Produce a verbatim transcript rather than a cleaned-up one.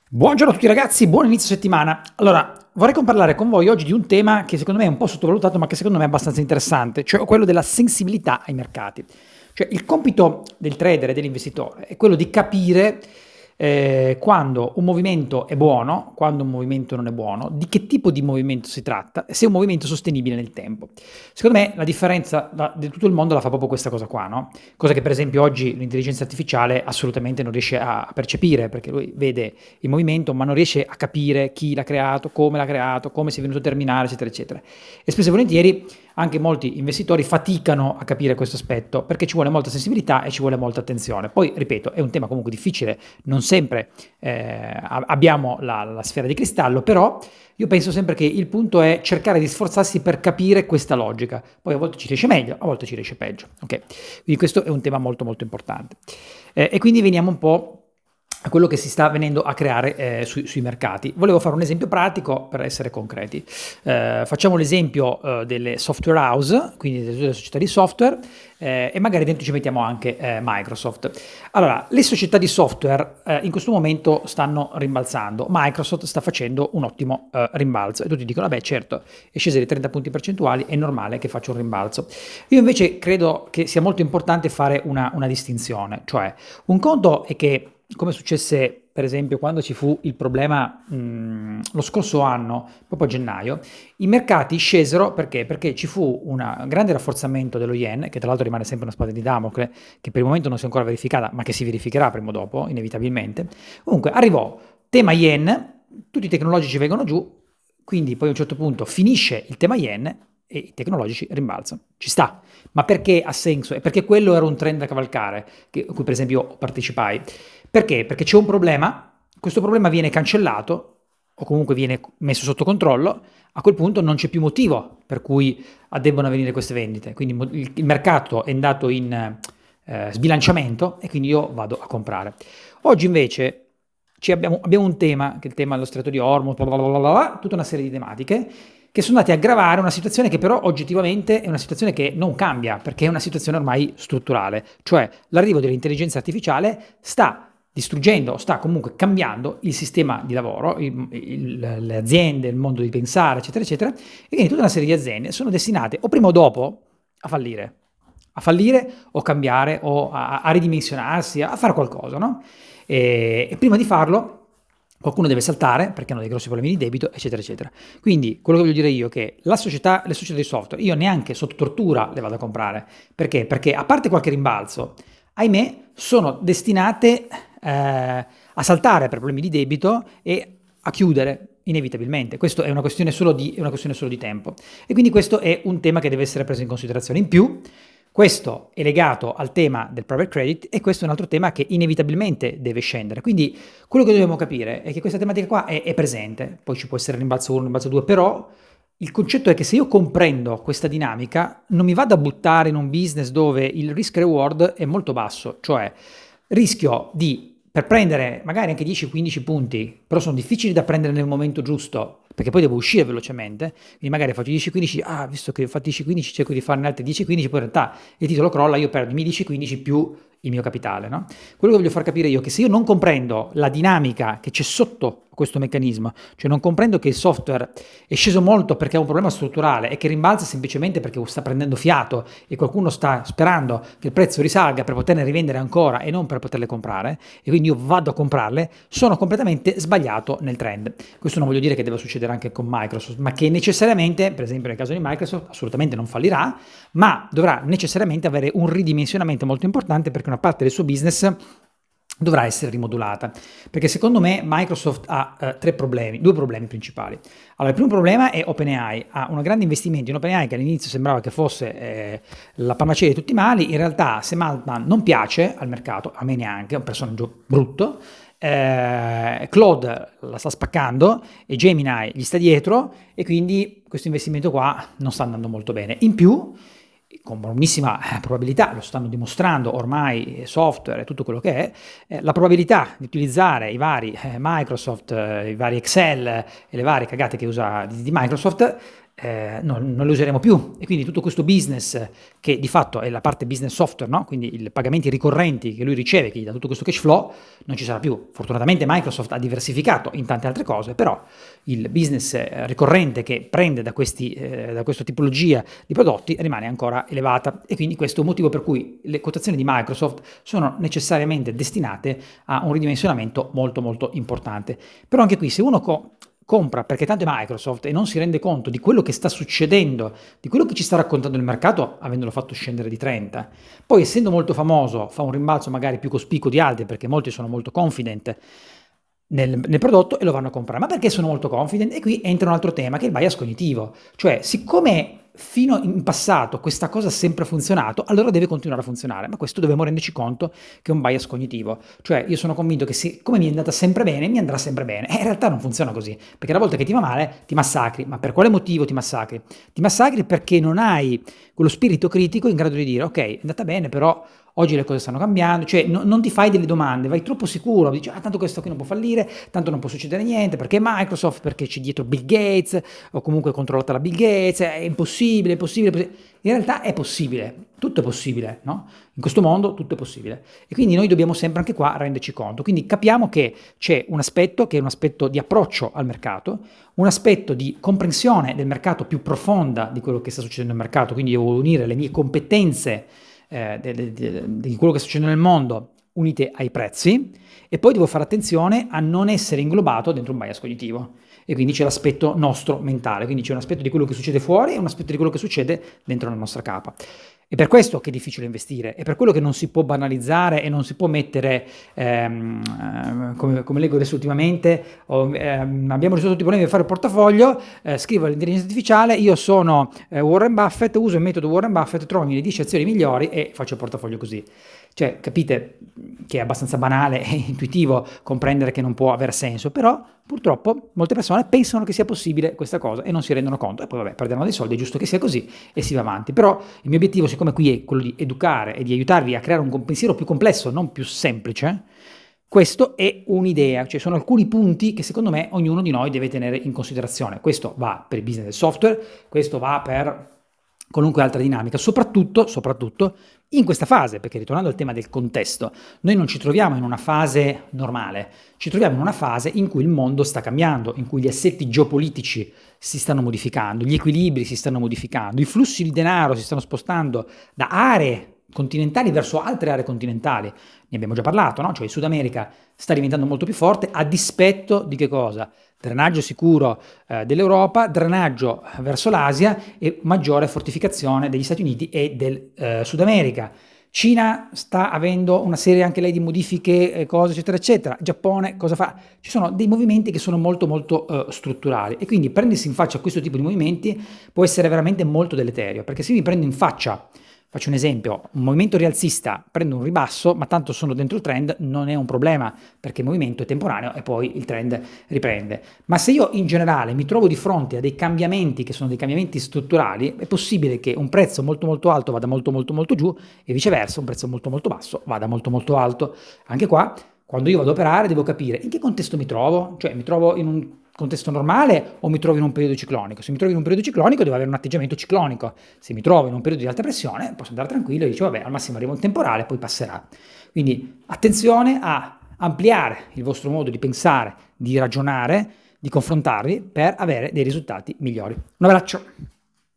Buongiorno a tutti ragazzi, buon inizio settimana. Allora, vorrei parlare con voi oggi di un tema che secondo me è un po' sottovalutato, ma che secondo me è abbastanza interessante, cioè quello della sensibilità ai mercati. Cioè il compito del trader e dell'investitore è quello di capire eh, quando un movimento è buono, quando un movimento non è buono, di che tipo di movimento si tratta e se è un movimento sostenibile nel tempo. Secondo me la differenza da- di tutto il mondo la fa proprio questa cosa qua, no? Cosa che per esempio oggi l'intelligenza artificiale assolutamente non riesce a percepire, perché lui vede il movimento ma non riesce a capire chi l'ha creato, come l'ha creato, come si è venuto a terminare, eccetera, eccetera. E spesso e volentieri anche molti investitori faticano a capire questo aspetto perché ci vuole molta sensibilità e ci vuole molta attenzione. Poi, ripeto, è un tema comunque difficile, non sempre eh, abbiamo la, la sfera di cristallo, però io penso sempre che il punto è cercare di sforzarsi per capire questa logica. Poi a volte ci riesce meglio, a volte ci riesce peggio. Ok? Quindi questo è un tema molto molto importante. Eh, e quindi veniamo un po' a quello che si sta venendo a creare eh, sui, sui mercati. Volevo fare un esempio pratico per essere concreti. Eh, facciamo l'esempio eh, delle software house, quindi delle società di software, eh, e magari dentro ci mettiamo anche eh, Microsoft. Allora, le società di software eh, in questo momento stanno rimbalzando. Microsoft sta facendo un ottimo eh, rimbalzo e tutti dicono, beh certo, è scesa di trenta punti percentuali, è normale che faccia un rimbalzo. Io invece credo che sia molto importante fare una, una distinzione, cioè un conto è che come successe per esempio quando ci fu il problema mh, lo scorso anno, proprio a gennaio, i mercati scesero perché? Perché ci fu un grande rafforzamento dello yen, che tra l'altro rimane sempre una spada di Damocle, che per il momento non si è ancora verificata, ma che si verificherà prima o dopo, inevitabilmente. Comunque arrivò tema yen, tutti i tecnologici vengono giù, quindi poi a un certo punto finisce il tema yen e i tecnologici rimbalzano. Ci sta. Ma perché ha senso? E perché quello era un trend da cavalcare, che, a cui per esempio partecipai. Perché? Perché c'è un problema, questo problema viene cancellato o comunque viene messo sotto controllo, a quel punto non c'è più motivo per cui debbano avvenire queste vendite. Quindi il, il mercato è andato in eh, sbilanciamento e quindi io vado a comprare. Oggi invece ci abbiamo, abbiamo un tema, che è il tema dello stretto di Hormuz, bla bla bla bla, tutta una serie di tematiche che sono andate a aggravare una situazione che però oggettivamente è una situazione che non cambia, perché è una situazione ormai strutturale, cioè l'arrivo dell'intelligenza artificiale sta distruggendo, sta comunque cambiando il sistema di lavoro, il, il, le aziende, il mondo di pensare, eccetera, eccetera, e quindi tutta una serie di aziende sono destinate o prima o dopo a fallire, a fallire o cambiare o a, a ridimensionarsi, a fare qualcosa, no? E, e prima di farlo qualcuno deve saltare perché hanno dei grossi problemi di debito, eccetera, eccetera. Quindi quello che voglio dire io è che la società, le società di software, io neanche sotto tortura le vado a comprare. Perché? Perché a parte qualche rimbalzo, ahimè, sono destinate eh, a saltare per problemi di debito e a chiudere inevitabilmente. Questo è una questione solo di, è una questione solo di tempo. E quindi questo è un tema che deve essere preso in considerazione. In più, questo è legato al tema del private credit e questo è un altro tema che inevitabilmente deve scendere. Quindi quello che dobbiamo capire è che questa tematica qua è, è presente, poi ci può essere rimbalzo uno, rimbalzo due, però il concetto è che se io comprendo questa dinamica non mi vado a buttare in un business dove il risk reward è molto basso, cioè rischio di per prendere magari anche dieci quindici punti, però sono difficili da prendere nel momento giusto, perché poi devo uscire velocemente, quindi magari faccio dieci quindici, ah, visto che ho fatto dieci quindici, cerco di farne altri dieci quindici, poi in realtà il titolo crolla, io perdo i miei dieci quindici più il mio capitale, no? Quello che voglio far capire io è che se io non comprendo la dinamica che c'è sotto questo meccanismo, cioè non comprendo che il software è sceso molto perché ha un problema strutturale e che rimbalza semplicemente perché sta prendendo fiato e qualcuno sta sperando che il prezzo risalga per poterne rivendere ancora e non per poterle comprare, e quindi io vado a comprarle, sono completamente sbagliato nel trend. Questo non voglio dire che deve succedere anche con Microsoft, ma che necessariamente, per esempio nel caso di Microsoft, assolutamente non fallirà, ma dovrà necessariamente avere un ridimensionamento molto importante perché una parte del suo business dovrà essere rimodulata, perché secondo me Microsoft ha eh, tre problemi, due problemi principali. Allora, il primo problema è OpenAI, ha un grande investimento in OpenAI che all'inizio sembrava che fosse eh, la panacea di tutti i mali, in realtà Sam Altman non piace al mercato, a me neanche, è un personaggio brutto, eh, Claude la sta spaccando e Gemini gli sta dietro e quindi questo investimento qua non sta andando molto bene. In più, con buonissima probabilità, lo stanno dimostrando ormai software e tutto quello che è, eh, la probabilità di utilizzare i vari eh, Microsoft, eh, i vari Excel e le varie cagate che usa di, di Microsoft eh, non, non le useremo più, e quindi tutto questo business, che di fatto è la parte business software, no? Quindi i pagamenti ricorrenti che lui riceve, che gli dà tutto questo cash flow, non ci sarà più. Fortunatamente Microsoft ha diversificato in tante altre cose, però il business eh, ricorrente che prende da, questi, eh, da questa tipologia di prodotti rimane ancora elevata, e quindi questo è un motivo per cui le quotazioni di Microsoft sono necessariamente destinate a un ridimensionamento molto molto importante. Però anche qui, se uno co- compra perché tanto è Microsoft e non si rende conto di quello che sta succedendo, di quello che ci sta raccontando il mercato, avendolo fatto scendere di trenta, poi essendo molto famoso fa un rimbalzo magari più cospicuo di altri, perché molti sono molto confident nel, nel prodotto e lo vanno a comprare. Ma perché sono molto confident? E qui entra un altro tema, che è il bias cognitivo. Cioè, siccome fino in passato questa cosa ha sempre funzionato, allora deve continuare a funzionare. Ma questo dobbiamo renderci conto che è un bias cognitivo. Cioè, io sono convinto che siccome mi è andata sempre bene, mi andrà sempre bene. E in realtà non funziona così, perché una volta che ti va male, ti massacri. Ma per quale motivo ti massacri? Ti massacri perché non hai quello spirito critico in grado di dire: ok, è andata bene, però oggi le cose stanno cambiando. Cioè, no, non ti fai delle domande, vai troppo sicuro, dici: ah, tanto questo qui non può fallire, tanto non può succedere niente, perché Microsoft, perché c'è dietro Bill Gates, o comunque è controllata da Bill Gates, è impossibile, è impossibile, è possibile. In realtà è possibile, tutto è possibile, no? In questo mondo tutto è possibile. E quindi noi dobbiamo sempre anche qua renderci conto. Quindi capiamo che c'è un aspetto che è un aspetto di approccio al mercato, un aspetto di comprensione del mercato più profonda di quello che sta succedendo nel mercato, quindi devo unire le mie competenze eh, di, di, di quello che sta succedendo nel mondo unite ai prezzi, e poi devo fare attenzione a non essere inglobato dentro un bias cognitivo. E quindi c'è l'aspetto nostro mentale, quindi c'è un aspetto di quello che succede fuori e un aspetto di quello che succede dentro la nostra capa. È per questo che è difficile investire, è per quello che non si può banalizzare e non si può mettere, ehm, eh, come, come leggo adesso ultimamente, oh, ehm, abbiamo risolto tutti i problemi per fare il portafoglio, eh, scrivo all'intelligenza artificiale: io sono eh, Warren Buffett, uso il metodo Warren Buffett, trovo le dieci azioni migliori e faccio il portafoglio così. Cioè, capite che è abbastanza banale e intuitivo comprendere che non può avere senso, però purtroppo molte persone pensano che sia possibile questa cosa e non si rendono conto, e poi vabbè, perderanno dei soldi, è giusto che sia così e si va avanti. Però il mio obiettivo, siccome qui è quello di educare e di aiutarvi a creare un pensiero più complesso, non più semplice, questo è un'idea, cioè sono alcuni punti che secondo me ognuno di noi deve tenere in considerazione. Questo va per il business del software, questo va per qualunque altra dinamica, soprattutto, soprattutto in questa fase, perché ritornando al tema del contesto, noi non ci troviamo in una fase normale, ci troviamo in una fase in cui il mondo sta cambiando, in cui gli assetti geopolitici si stanno modificando, gli equilibri si stanno modificando, i flussi di denaro si stanno spostando da aree continentali verso altre aree continentali. Ne abbiamo già parlato, no? Cioè il Sud America sta diventando molto più forte a dispetto di che cosa? Drenaggio sicuro eh, dell'Europa, drenaggio verso l'Asia e maggiore fortificazione degli Stati Uniti e del eh, Sud America. Cina sta avendo una serie anche lei di modifiche, eh, cose eccetera eccetera. Giappone cosa fa? Ci sono dei movimenti che sono molto molto eh, strutturali, e quindi prendersi in faccia questo tipo di movimenti può essere veramente molto deleterio, perché se mi prendo in faccia, faccio un esempio, un movimento rialzista, prendo un ribasso, ma tanto sono dentro il trend, non è un problema, perché il movimento è temporaneo e poi il trend riprende. Ma se io in generale mi trovo di fronte a dei cambiamenti che sono dei cambiamenti strutturali, è possibile che un prezzo molto molto alto vada molto molto molto giù, e viceversa un prezzo molto molto basso vada molto molto alto. Anche qua, quando io vado ad operare, devo capire in che contesto mi trovo, cioè mi trovo in un contesto normale o mi trovo in un periodo ciclonico. Se mi trovo in un periodo ciclonico devo avere un atteggiamento ciclonico, se mi trovo in un periodo di alta pressione posso andare tranquillo e dico vabbè, al massimo arriva un temporale, poi passerà. Quindi attenzione a ampliare il vostro modo di pensare, di ragionare, di confrontarvi per avere dei risultati migliori. Un abbraccio!